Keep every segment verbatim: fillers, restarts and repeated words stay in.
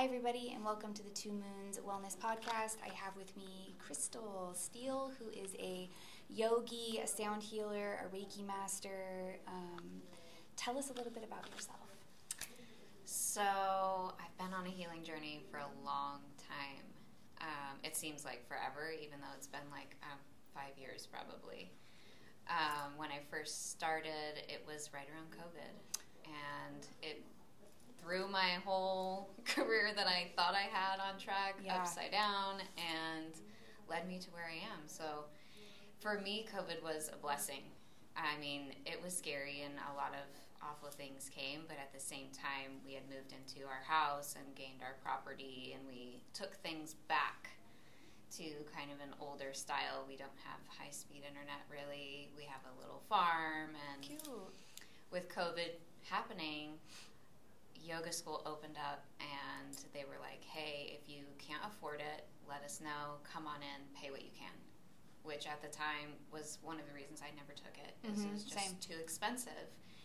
Hi, everybody, and welcome to the Two Moons Wellness Podcast. I have with me Crystal Steele, who is a yogi, a sound healer, a Reiki master. Um, tell us a little bit about yourself. So, I've been on a healing journey for a long time. Um, it seems like forever, even though it's been like um, five years probably. Um, when I first started, it was right around COVID, and it threw my whole career that I thought I had on track Yeah. upside down and led me to where I am. So for me, COVID was a blessing. I mean, it was scary and a lot of awful things came, but at the same time, we had moved into our house and gained our property, and we took things back to kind of an older style. We don't have high-speed internet, really. We have a little farm, and Cute. with COVID happening, yoga school opened up, and they were like, hey, if you can't afford it, let us know, come on in, pay what you can, which at the time was one of the reasons I never took it. Mm-hmm, It was just same. too expensive,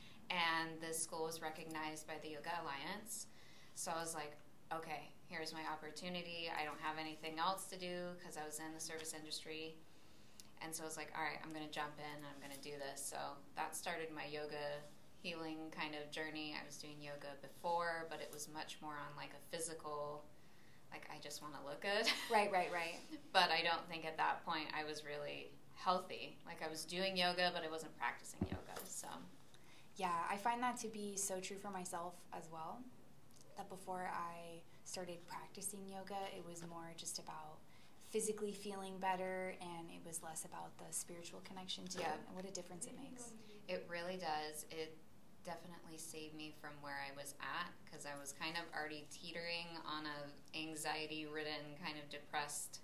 and this school was recognized by the Yoga Alliance, so I was like, okay, here's my opportunity. I don't have anything else to do because I was in the service industry, and so I was like, all right, I'm going to jump in and I'm going to do this. So that started my yoga healing kind of journey. I was doing yoga before, but it was much more on like a physical, like I just want to look good. Right, right, right. But I don't think at that point I was really healthy. Like I was doing yoga, but I wasn't practicing yoga. So Yeah, I find that to be so true for myself as well, that before I started practicing yoga, it was more just about physically feeling better, and it was less about the spiritual connection to Yeah. it, and what a difference it makes. it really does. It definitely saved me from where I was at, because I was kind of already teetering on a anxiety-ridden, kind of depressed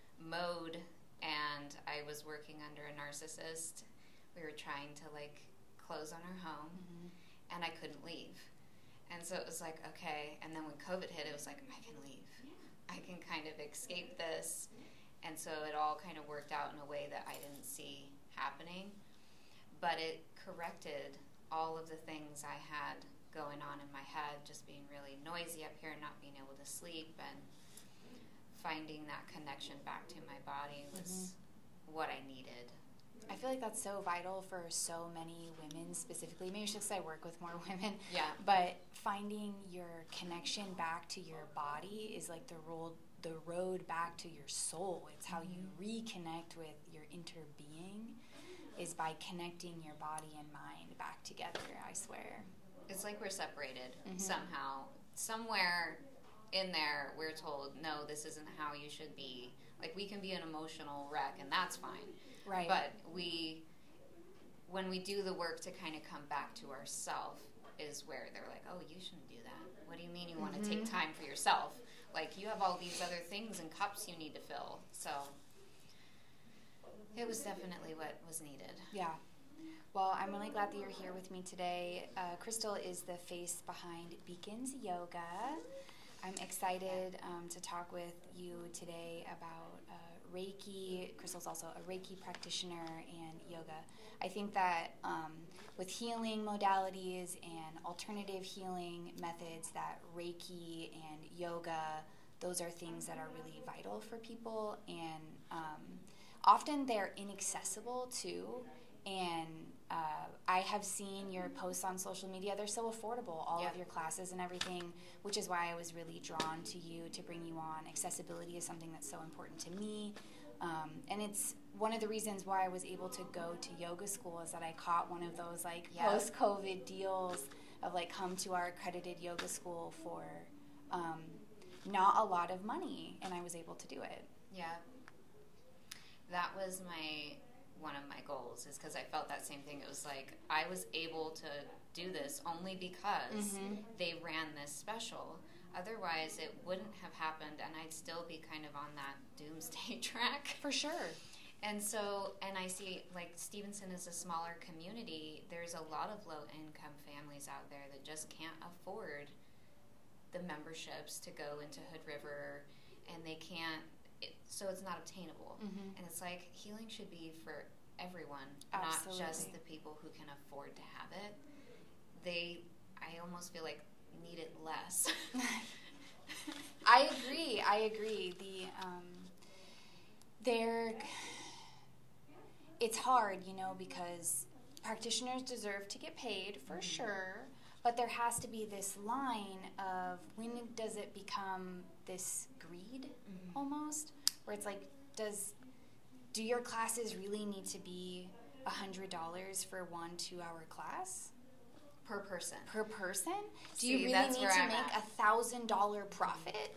mode, and I was working under a narcissist. We were trying to like close on our home, Mm-hmm. and I couldn't leave. And so it was like, okay, and then when COVID hit, it was like, I can leave. I can kind of escape this. And so it all kind of worked out in a way that I didn't see happening. But it corrected all of the things I had going on in my head, just being really noisy up here, not being able to sleep, and finding that connection back to my body was Mm-hmm. what I needed. I feel like that's so vital for so many women specifically. Maybe it's just 'cause I work with more women. Yeah. But finding your connection back to your body is like the road, the road back to your soul. It's how you reconnect with your inner being, is by connecting your body and mind back together, I swear. It's like we're separated Mhm. somehow. Somewhere in there, we're told, no, this isn't how you should be. Like, we can be an emotional wreck, and that's fine. Right. But we, when we do the work to kind of come back to ourself, is where they're like, oh, you shouldn't do that. What do you mean you want to take Mhm. time for yourself? Like, you have all these other things and cups you need to fill. So it was definitely what was needed. Yeah. Well, I'm really glad that you're here with me today. Uh, Crystal is the face behind Beacons Yoga. I'm excited um, to talk with you today about uh, Reiki. Crystal's also a Reiki practitioner and yoga. I think that um, with healing modalities and alternative healing methods, that Reiki and yoga, those are things that are really vital for people, and um, often they're inaccessible too. And uh, I have seen your posts on social media. They're so affordable, all Yeah. of your classes and everything, which is why I was really drawn to you to bring you on. Accessibility is something that's so important to me. Um, and it's one of the reasons why I was able to go to yoga school, is that I caught one of those like Yeah. post-COVID deals of like, come to our accredited yoga school for um, not a lot of money, and I was able to do it. Yeah. That was my one of my goals, is because I felt that same thing. It was like I was able to do this only because Mhm. they ran this special. Otherwise, it wouldn't have happened, and I'd still be kind of on that doomsday track. For sure. And so, and I see, like, Stevenson is a smaller community. There's a lot of low-income families out there that just can't afford the memberships to go into Hood River, and they can't, it, so it's not obtainable. Mhm. And it's like, healing should be for everyone, Absolutely. not just the people who can afford to have it. They, I almost feel like, need it less. I agree. The um, there, it's hard, you know, because practitioners deserve to get paid for mm-hmm. sure, but there has to be this line of when does it become this greed mm-hmm. almost, where it's like, does do your classes really need to be a hundred dollars for one two-hour class? Per person. Per person? Do See, you really that's need where to I'm make at. a thousand dollar profit?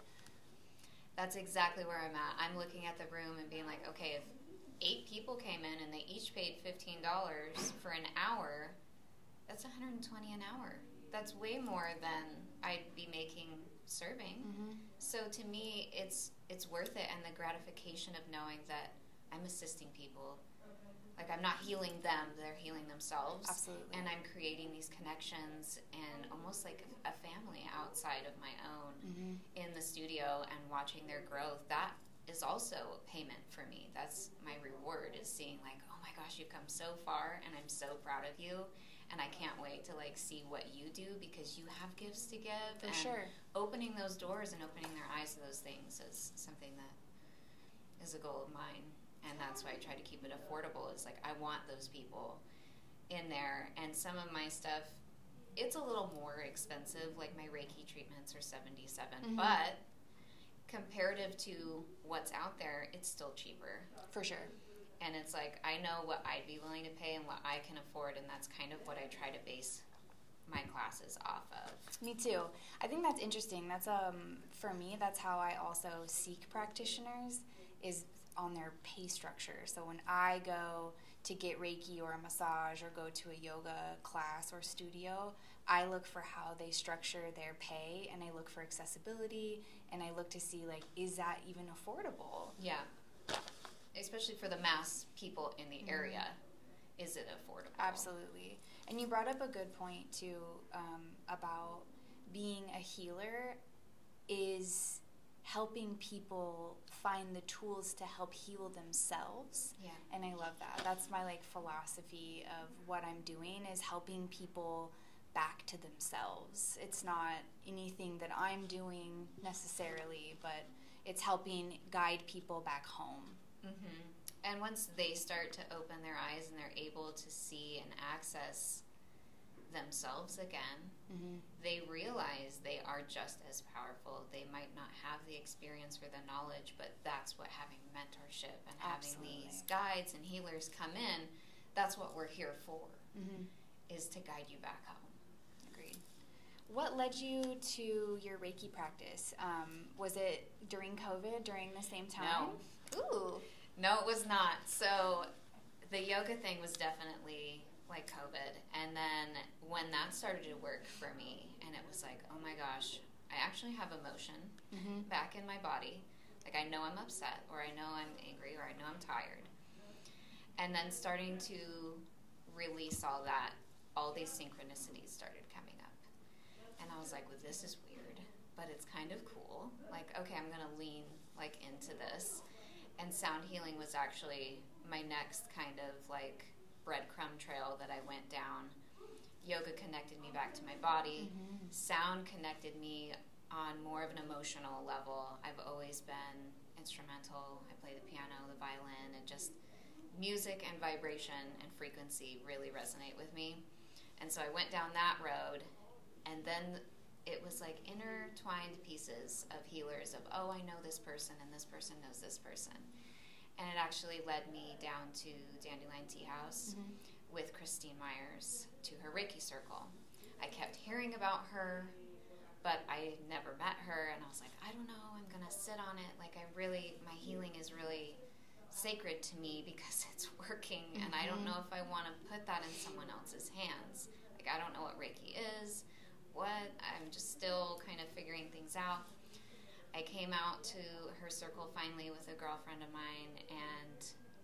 That's exactly where I'm at. I'm looking at the room and being like, okay, if eight people came in and they each paid fifteen dollars for an hour, that's one hundred twenty an hour. That's way more than I'd be making serving. Mm-hmm. So to me, it's it's worth it, and the gratification of knowing that I'm assisting people. Like, I'm not healing them, they're healing themselves. Absolutely. And I'm creating these connections and almost like a family outside of my own mm-hmm. in the studio and watching their growth. That is also payment for me. That's my reward, is seeing like, oh my gosh, you've come so far and I'm so proud of you. And I can't wait to like see what you do, because you have gifts to give. For and sure. Opening those doors and opening their eyes to those things is something that is a goal of mine. And that's why I try to keep it affordable. Is like, I want those people in there. And some of my stuff, it's a little more expensive. Like my Reiki treatments are seventy-seven dollars. Mm-hmm. But comparative to what's out there, it's still cheaper. For sure. And it's like, I know what I'd be willing to pay and what I can afford. And that's kind of what I try to base my classes off of. Me too. I think that's interesting. That's um for me, that's how I also seek practitioners, is on their pay structure. So when I go to get Reiki or a massage or go to a yoga class or studio, I look for how they structure their pay, and I look for accessibility, and I look to see, like, is that even affordable? Yeah. Especially for the mass people in the area. Mm-hmm. Is it affordable? Absolutely. And you brought up a good point too, um, about being a healer is helping people find the tools to help heal themselves. Yeah. And I love that. That's my like philosophy of what I'm doing, is helping people back to themselves. It's not anything that I'm doing necessarily, but it's helping guide people back home. Mm-hmm. And once they start to open their eyes and they're able to see and access themselves again, mm-hmm. they realize they are just as powerful. They might not have the experience or the knowledge, but that's what having mentorship and Absolutely. having these guides and healers come in, that's what we're here for, mm-hmm. is to guide you back home. Agreed. What led you to your Reiki practice? Um, was it during COVID, during the same time? No. Ooh. No, it was not. So the yoga thing was definitely like COVID, and then when that started to work for me, and it was like, oh my gosh, I actually have emotion mm-hmm. back in my body. Like, I know I'm upset, or I know I'm angry, or I know I'm tired. And then starting to release all that, all these synchronicities started coming up. And I was like, well, this is weird, but it's kind of cool. Like, okay, I'm going to lean like into this. And sound healing was actually my next kind of like breadcrumb trail that I went down. Yoga connected me back to my body. Mm-hmm. Sound connected me on more of an emotional level. I've always been instrumental. I play the piano, the violin, and just music and vibration and frequency really resonate with me. And so I went down that road, and then it was like intertwined pieces of healers of, oh, I know this person, and this person knows this person. And it actually led me down to Dandelion Tea House mm-hmm. with Christine Myers to her Reiki circle. I kept hearing about her, but I never met her, and I was like, I don't know, I'm going to sit on it. Like, I really, my healing is really sacred to me because it's working, mm-hmm. and I don't know if I want to put that in someone else's hands. Like, I don't know what Reiki is. What? I'm just still kind of figuring things out. I came out to her circle finally with a girlfriend of mine, and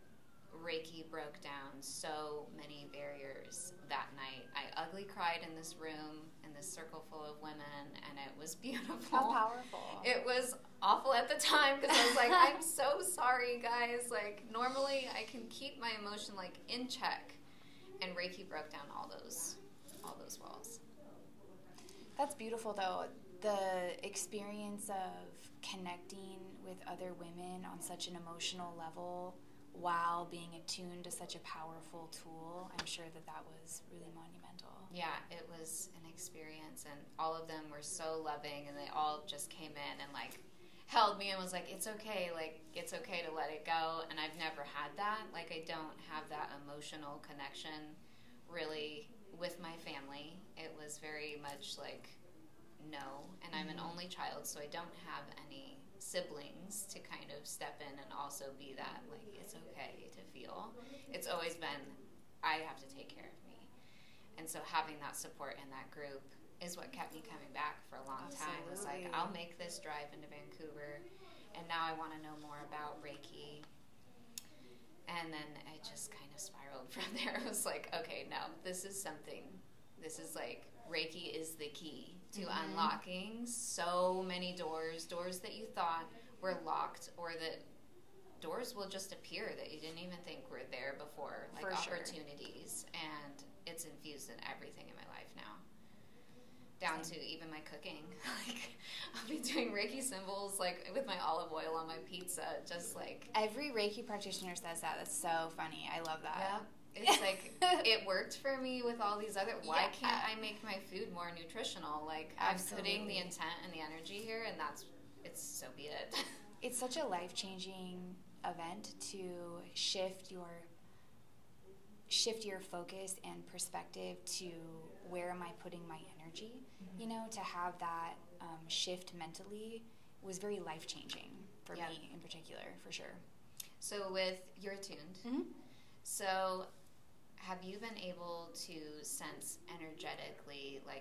Reiki broke down so many barriers that night. I ugly cried in this room, in this circle full of women, and it was beautiful. How powerful. It was awful at the time because I was like, I'm so sorry, guys. Like, normally I can keep my emotion, like, in check, and Reiki broke down all those, all those walls. That's beautiful, though. The experience of connecting with other women on such an emotional level while being attuned to such a powerful tool, I'm sure that that was really monumental. Yeah, it was an experience, and all of them were so loving, and they all just came in and like held me and was like, it's okay, like it's okay to let it go. And I've never had that. Like, I don't have that emotional connection really with my family. It was very much like, no. And I'm an only child, so I don't have any siblings to kind of step in and also be that, like, it's okay to feel. It's always been, I have to take care of me. And so having that support in that group is what kept me coming back for a long time. It was like, I'll make this drive into Vancouver, and now I want to know more about Reiki. And then it just kind of spiraled from there. It was like, okay, no, this is something, this is like, Reiki is the key to mm-hmm. unlocking so many doors, doors that you thought were locked, or that doors will just appear that you didn't even think were there before, like for opportunities. Sure. And it's infused in everything in my life now. Down to even my cooking. Like, I'll be doing Reiki symbols, like, with my olive oil on my pizza, just like... Every Reiki practitioner says that. That's so funny. I love that. Yeah. It's like, it worked for me with all these other... Why yeah. can't I make my food more nutritional? Like, absolutely. I'm putting the intent and the energy here, and that's... It's so be it. It's such a life-changing event to shift your... shift your focus and perspective to where am I putting my energy, mm-hmm. you know, to have that um, shift mentally was very life-changing for yep. me in particular, for sure. So with You're Attuned, mm-hmm. so have you been able to sense energetically, like,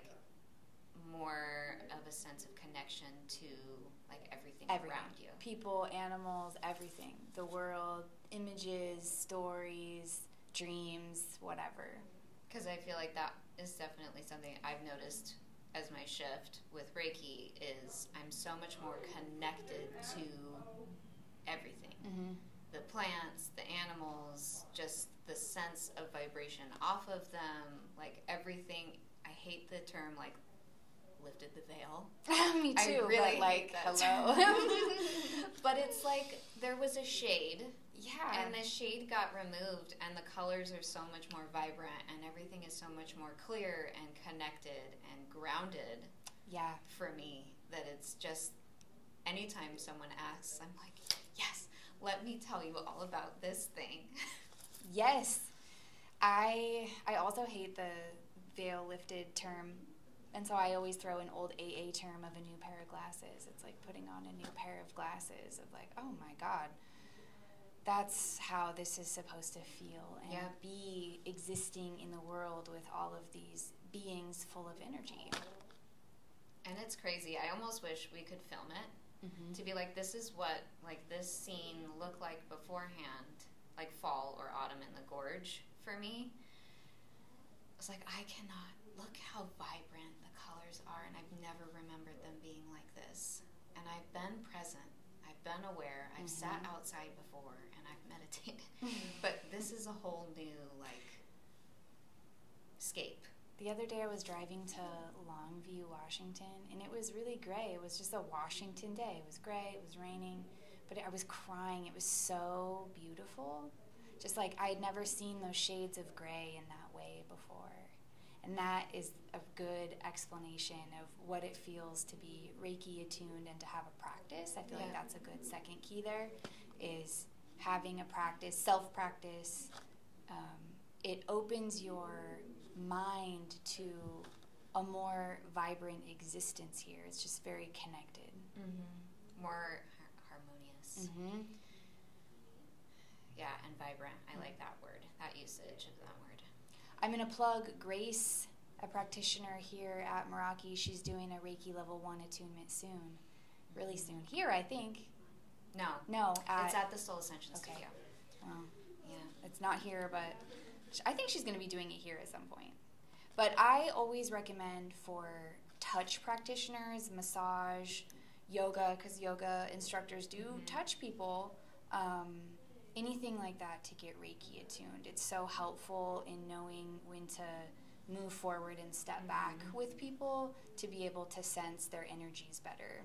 more of a sense of connection to, like, everything, everything around you? People, animals, everything. The world, images, stories, dreams, whatever. Because I feel like that is definitely something I've noticed as my shift with Reiki is I'm so much more connected to everything. Mm-hmm. The plants, the animals, just the sense of vibration off of them, like everything. I hate the term, like, lifted the veil. Me too. I really but, like, hello. But it's like there was a shade. Yeah. And the shade got removed, and the colors are so much more vibrant, and everything is so much more clear and connected and grounded. Yeah. For me, that it's just anytime someone asks, I'm like, yes, let me tell you all about this thing. Yes. I I also hate the veil lifted term. And so I always throw an old A A term of a new pair of glasses. It's like putting on a new pair of glasses of like, oh my God, that's how this is supposed to feel and yeah. be existing in the world with all of these beings full of energy. And it's crazy. I almost wish we could film it mm-hmm. to be like, this is what like this scene looked like beforehand, like fall or autumn in the gorge for me. It's like, I cannot, look how vibrant the colors are, and I've never remembered them being like this. And I've been present. I've been aware. I've mm-hmm. sat outside before, and I've meditated. But this is a whole new, like, scape. The other day I was driving to Longview, Washington, and it was really gray. It was just a Washington day. It was gray. It was raining. But I was crying. It was so beautiful. Just like I had never seen those shades of gray in that way before. And that is a good explanation of what it feels to be Reiki attuned and to have a practice. I feel yeah. like that's a good second key there, is having a practice, self-practice. Um, it opens your mind to a more vibrant existence here. It's just very connected. Mm-hmm. More har- harmonious. Mm-hmm. Yeah, and vibrant. I like that word, that usage of that word. I'm going to plug Grace, a practitioner here at Meraki. She's doing a Reiki level one attunement soon. Really soon. Here, I think. No. No. At, it's at the Soul Ascension okay. Studio. Well, yeah. It's not here, but I think she's going to be doing it here at some point. But I always recommend for touch practitioners, massage, yoga, because yoga instructors do mm-hmm. touch people, um, anything like that to get Reiki attuned. It's so helpful in knowing when to move forward and step mm-hmm. back with people to be able to sense their energies better.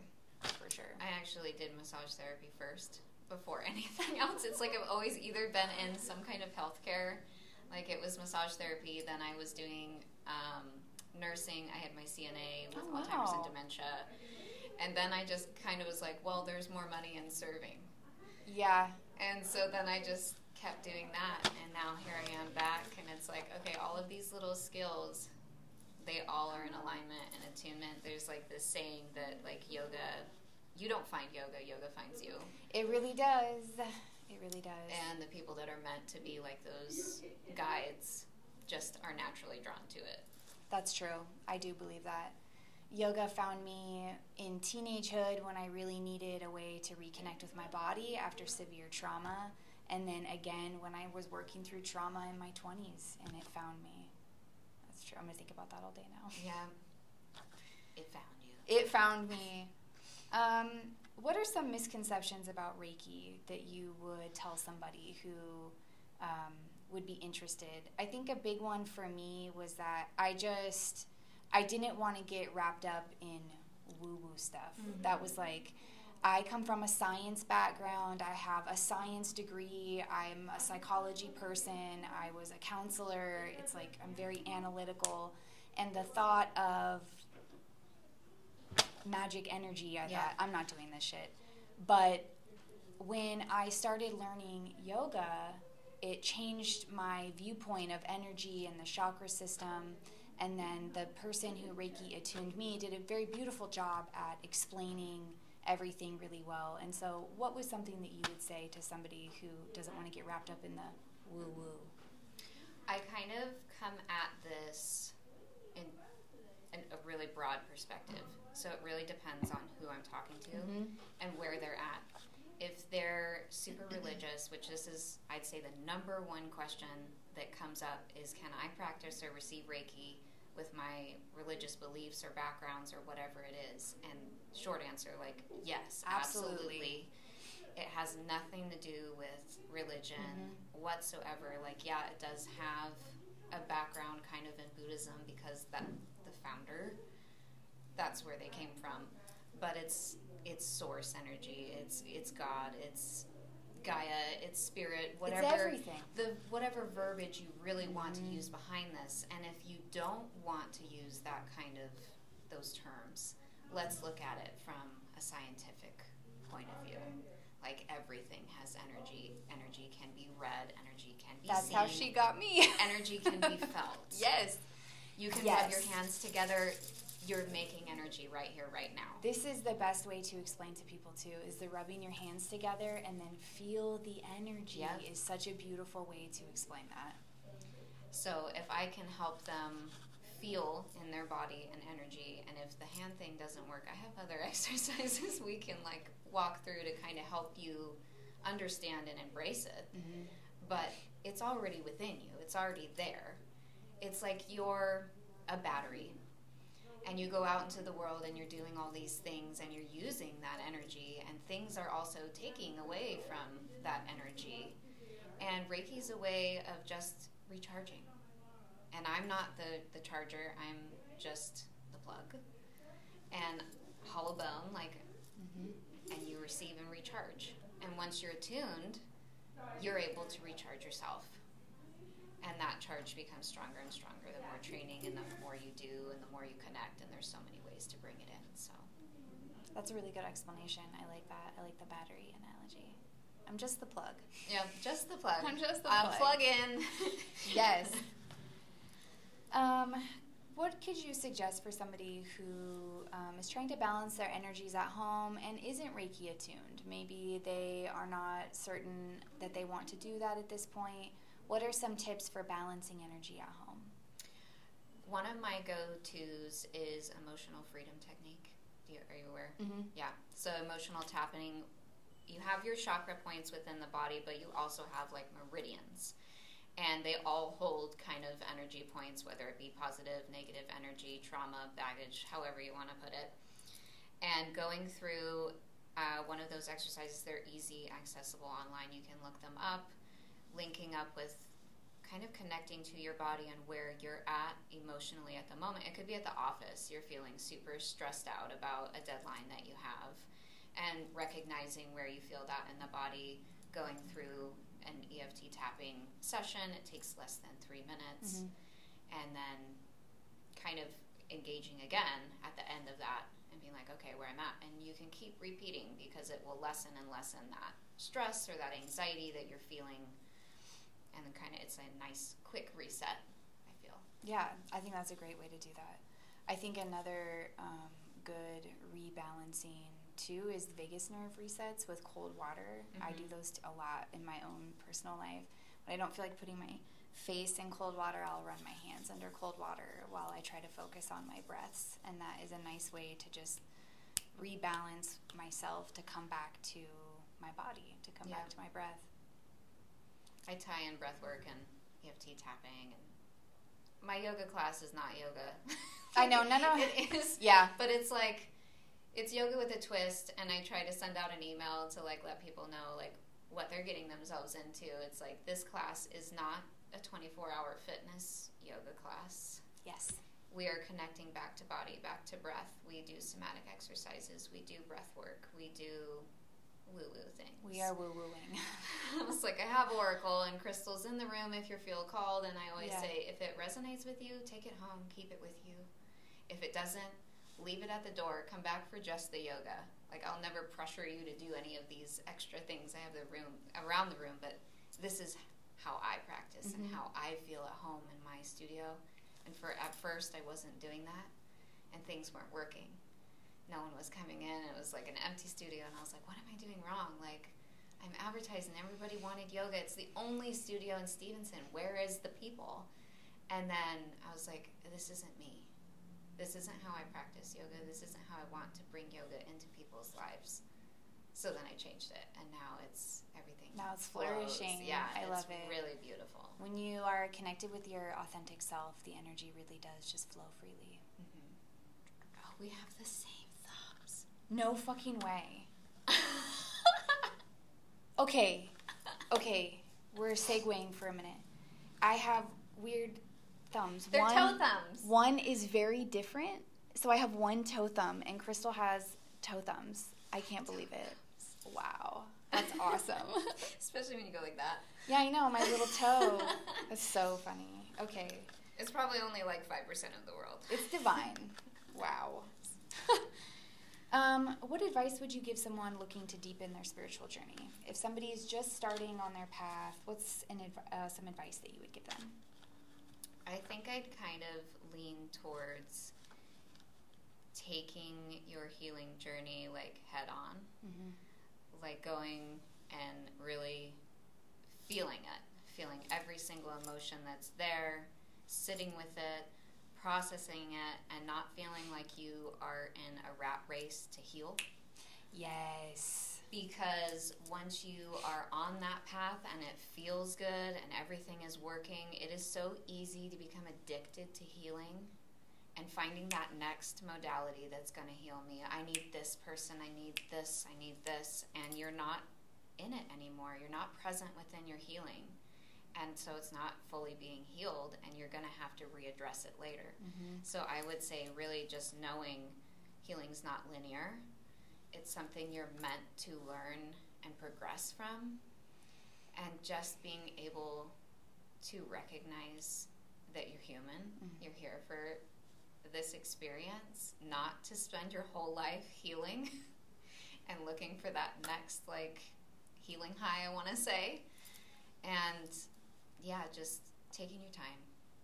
for sure. I actually did massage therapy first before anything else. It's like I've always either been in some kind of healthcare, like it was massage therapy, then I was doing um, nursing. I had my C N A with Oh, Alzheimer's wow. and dementia. And then I just kind of was like, well, there's more money in serving. Yeah. And so then I just kept doing that, and now here I am back, and it's like, okay, all of these little skills, they all are in alignment and attunement. There's like this saying that like yoga, you don't find yoga, yoga finds you. It really does. It really does. And the people that are meant to be like those guides just are naturally drawn to it. That's true. I do believe that. Yoga found me in teenagehood when I really needed a way to reconnect with my body after severe trauma. And then again when I was working through trauma in my twenties, and it found me. That's true. I'm going to think about that all day now. Yeah. It found you. It found me. Um, what are some misconceptions about Reiki that you would tell somebody who um, would be interested? I think a big one for me was that I just, I didn't want to get wrapped up in woo-woo stuff. Mm-hmm. That was like, I come from a science background. I have a science degree. I'm a psychology person. I was a counselor. It's like I'm very analytical. And the thought of magic energy, I Yeah. thought, I'm not doing this shit. But when I started learning yoga, it changed my viewpoint of energy and the chakra system. And then the person who Reiki attuned me did a very beautiful job at explaining everything really well. And so what was something that you would say to somebody who doesn't want to get wrapped up in the woo-woo? I kind of come at this in, in a really broad perspective. So it really depends on who I'm talking to Mm-hmm. and where they're at. If they're super religious, which this is, I'd say, the number one question that comes up is, can I practice or receive Reiki with my religious beliefs or backgrounds or whatever it is? And short answer, like, yes, Absolutely. absolutely. It has nothing to do with religion Mm-hmm. whatsoever. Like, yeah, it does have a background kind of in Buddhism because that the founder, that's where they came from. But it's it's source energy, it's it's God, it's Gaia, it's spirit, whatever. It's everything. The whatever verbiage you really want Mm-hmm. to use behind this. And if you don't want to use that kind of those terms, let's look at it from a scientific point of view. Like, everything has energy. Energy can be read. Energy can be That's seen. how she got me. Energy can be felt. Yes. You can Yes. rub your hands together. You're making energy right here, right now. This is the best way to explain to people too, is the rubbing your hands together and then feel the energy. Yep. Is such a beautiful way to explain that. So if I can help them feel in their body and energy, and if the hand thing doesn't work, I have other exercises we can like walk through to kind of help you understand and embrace it. Mm-hmm. But it's already within you. It's already there. It's like you're a battery, and you go out into the world and you're doing all these things and you're using that energy, and things are also taking away from that energy. And Reiki's a way of just recharging. And I'm not the, the charger, I'm just the plug. And hollow bone, like, Mm-hmm. and you receive and recharge. And once you're attuned, you're able to recharge yourself. And that charge becomes stronger and stronger the more training and the more you do and the more you connect. And there's so many ways to bring it in. So That's a really good explanation. I like that. I like the battery analogy. I'm just the plug. yeah, just the plug. I'm just the uh, plug. plug in. Yes. Um, what could you suggest for somebody who um, is trying to balance their energies at home and isn't Reiki attuned? Maybe they are not certain that they want to do that at this point. What are some tips for balancing energy at home? One of my go-tos is emotional freedom technique. Do you, are you aware? Mm-hmm. Yeah. So emotional tapping, you have your chakra points within the body, but you also have like meridians. And they all hold kind of energy points, whether it be positive, negative energy, trauma, baggage, however you want to put it. And going through uh, one of those exercises, they're easy, accessible online. You can look them up, linking up with kind of connecting to your body and where you're at emotionally at the moment. It could be at the office. You're feeling super stressed out about a deadline that you have, and recognizing where you feel that in the body, going through an E F T tapping session. It takes less than three minutes. Mm-hmm. And then kind of engaging again at the end of that and being like, okay, where I'm at. And you can keep repeating because it will lessen and lessen that stress or that anxiety that you're feeling. And then kind of it's a nice, quick reset, I feel. Yeah, I think that's a great way to do that. I think another um, good rebalancing, too, is vagus nerve resets with cold water. Mm-hmm. I do those a lot in my own personal life. When I don't feel like putting my face in cold water, I'll run my hands under cold water while I try to focus on my breaths. And that is a nice way to just rebalance myself, to come back to my body, to come yeah. back to my breath. I tie in breath work and E F T tapping, and my yoga class is not yoga. I know, no, no. It is. Yeah. But it's like, it's yoga with a twist, and I try to send out an email to, like, let people know, like, what they're getting themselves into. It's like, this class is not a twenty-four hour fitness yoga class. Yes. We are connecting back to body, back to breath. We do somatic exercises. We do breath work. We do woo-woo things. We are woo-wooing. It's like I have Oracle and crystals in the room if you feel called, and I always yeah. say, if it resonates with you, take it home, keep it with you. If it doesn't, leave it at the door, come back for just the yoga. Like, I'll never pressure you to do any of these extra things. I have the room, around the room, but this is how I practice mm-hmm. and how I feel at home in my studio. And for at first, I wasn't doing that, and things weren't working. No one was coming in. It was like an empty studio, and I was like, what am I doing wrong? Like, I'm advertising. Everybody wanted yoga. It's the only studio in Stevenson. Where is the people? And then I was like, this isn't me. This isn't how I practice yoga. This isn't how I want to bring yoga into people's lives. So then I changed it, and now it's everything. Now it's flows. flourishing. Yeah, I it's love it. Really beautiful. When you are connected with your authentic self, the energy really does just flow freely. Mm-hmm. Oh, we have the same thumbs. No fucking way. Okay, okay, we're segueing for a minute. I have weird thumbs. They're one, toe thumbs. One is very different. So I have one toe thumb, and Crystal has toe thumbs. I can't believe it. Wow. That's awesome. Especially when you go like that. Yeah, I know, my little toe. That's so funny. Okay. It's probably only like five percent of the world. It's divine. Wow. um, what advice would you give someone looking to deepen their spiritual journey? If somebody is just starting on their path, what's an adv- uh, some advice that you would give them? I think I'd kind of lean towards taking your healing journey like head on, mm-hmm. like going and really feeling it, feeling every single emotion that's there, sitting with it, processing it, and not feeling like you are in a rat race to heal. Yes. Because once you are on that path and it feels good and everything is working, it is so easy to become addicted to healing and finding that next modality that's going to heal me. I need this person, I need this, I need this, and you're not in it anymore. You're not present within your healing. And so it's not fully being healed, and you're going to have to readdress it later. Mm-hmm. So I would say really just knowing healing's not linear. It's something you're meant to learn and progress from, and just being able to recognize that you're human. Mm-hmm. You're here for this experience, not to spend your whole life healing and looking for that next like healing high, I want to say. And yeah, just taking your time.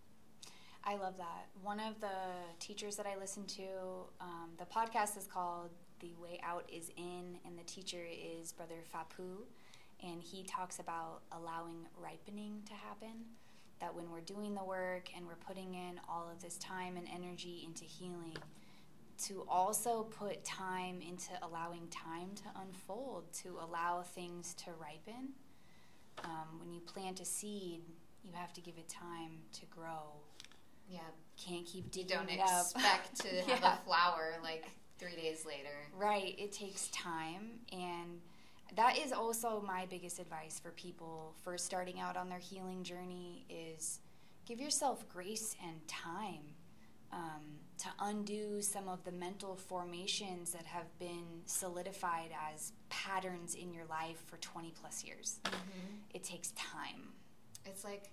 I love that. One of the teachers that I listen to, um, the podcast is called The Way Out is In, and the teacher is Brother Fapu, and he talks about allowing ripening to happen, that when we're doing the work and we're putting in all of this time and energy into healing, to also put time into allowing time to unfold, to allow things to ripen. Um, when you plant a seed, you have to give it time to grow. Yeah. Can't keep digging it up. You don't expect to yeah. have a flower like three days later. Right. It takes time, and that is also my biggest advice for people first starting out on their healing journey is give yourself grace and time um, to undo some of the mental formations that have been solidified as patterns in your life for twenty plus years. Mm-hmm. It takes time. It's like,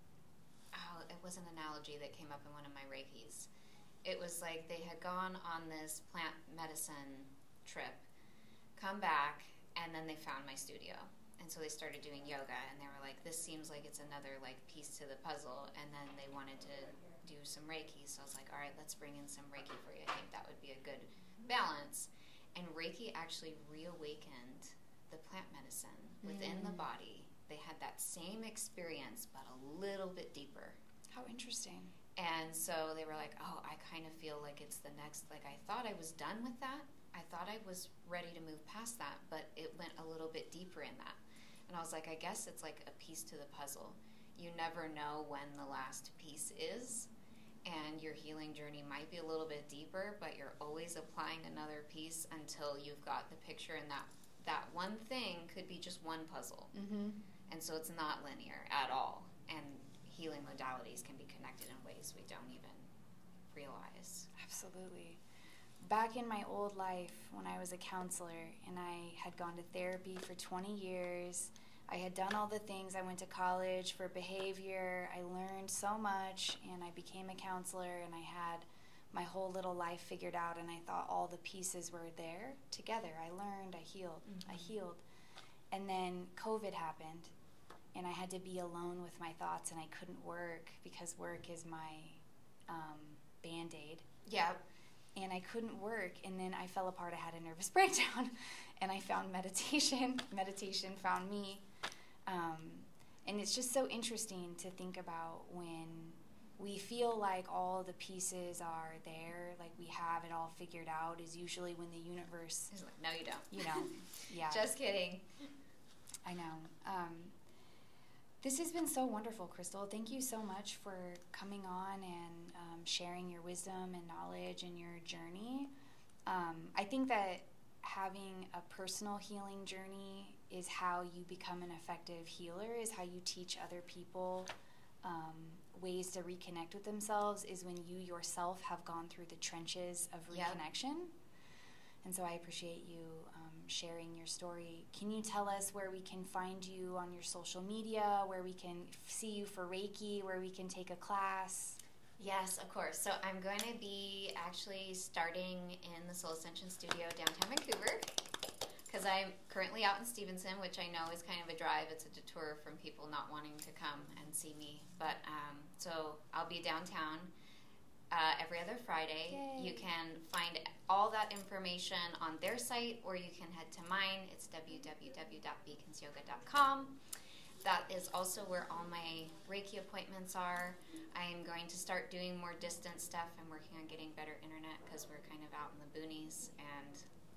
oh, it was an analogy that came up in one of my Reikis. It was like they had gone on this plant medicine trip, come back, and then they found my studio. And so they started doing yoga, and they were like, this seems like it's another like piece to the puzzle. And then they wanted to do some Reiki. So I was like, all right, let's bring in some Reiki for you. I think that would be a good balance. And Reiki actually reawakened the plant medicine within mm. the body. They had that same experience, but a little bit deeper. How interesting. And so they were like, oh, I kind of feel like it's the next, like I thought I was done with that. I thought I was ready to move past that, but it went a little bit deeper in that. And I was like, I guess it's like a piece to the puzzle. You never know when the last piece is, and your healing journey might be a little bit deeper, but you're always applying another piece until you've got the picture, and that, that one thing could be just one puzzle. Mm-hmm. And so it's not linear at all. And healing modalities can be connected in ways we don't even realize. Absolutely. Back in my old life, when I was a counselor and I had gone to therapy for twenty years, I had done all the things. I went to college for behavior. I learned so much, and I became a counselor, and I had my whole little life figured out, and I thought all the pieces were there together. I learned, I healed, mm-hmm. I healed. And then COVID happened, and I had to be alone with my thoughts, and I couldn't work because work is my um, Band-Aid. Yeah. And I couldn't work, and then I fell apart. I had a nervous breakdown, and I found meditation. Meditation found me. Um, and it's just so interesting to think about when we feel like all the pieces are there, like we have it all figured out, is usually when the universe... He's like, no, you don't. You know, yeah. Just kidding. I know. Um, this has been so wonderful, Crystal. Thank you so much for coming on and um, sharing your wisdom and knowledge and your journey. Um, I think that having a personal healing journey is how you become an effective healer, is how you teach other people um, ways to reconnect with themselves, is when you yourself have gone through the trenches of reconnection. Yep. And so I appreciate you um, sharing your story. Can you tell us where we can find you on your social media, where we can see you for Reiki, where we can take a class? Yes, of course. So I'm going to be actually starting in the Soul Ascension Studio downtown Vancouver, because I'm currently out in Stevenson, which I know is kind of a drive. It's a detour from people not wanting to come and see me. But um, so I'll be downtown uh, every other Friday. Yay. You can find all that information on their site, or you can head to mine. It's w w w dot beacons yoga dot com. That is also where all my Reiki appointments are. I am going to start doing more distant stuff. I'm working on getting better internet because we're kind of out in the boonies, and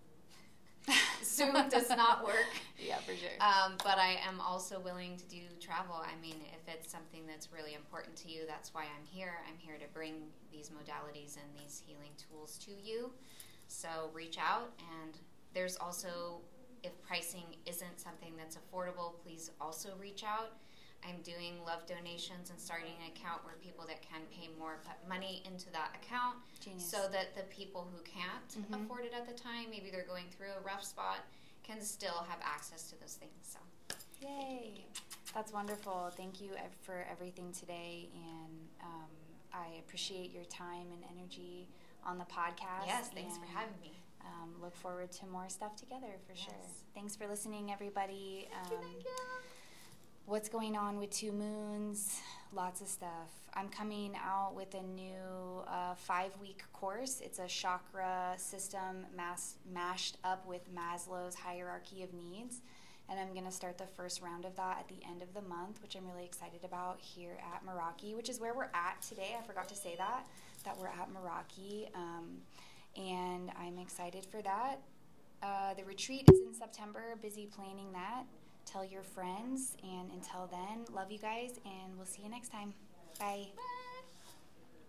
Zoom does not work. Yeah, for sure. Um, but I am also willing to do travel. I mean, if it's something that's really important to you, that's why I'm here. I'm here to bring these modalities and these healing tools to you. So reach out, and there's also, if pricing isn't something that's affordable, please also reach out. I'm doing love donations and starting an account where people that can pay more put money into that account. Genius. So that the people who can't mm-hmm. afford it at the time, maybe they're going through a rough spot, can still have access to those things. So, yay. That's wonderful. Thank you for everything today, and um, I appreciate your time and energy on the podcast. Yes, thanks for having me. Um, look forward to more stuff together for yes. sure. Thanks for listening, everybody. Thank um, you, thank you. What's going on with Two Moons? Lots of stuff. I'm coming out with a new uh, five-week course. It's a chakra system mass- mashed up with Maslow's hierarchy of needs. And I'm going to start the first round of that at the end of the month, which I'm really excited about, here at Meraki, which is where we're at today. I forgot to say that, that we're at Meraki. Um, and I'm excited for that. Uh, the retreat is in September. Busy planning that. Tell your friends, and until then, love you guys, and we'll see you next time. Bye. Bye.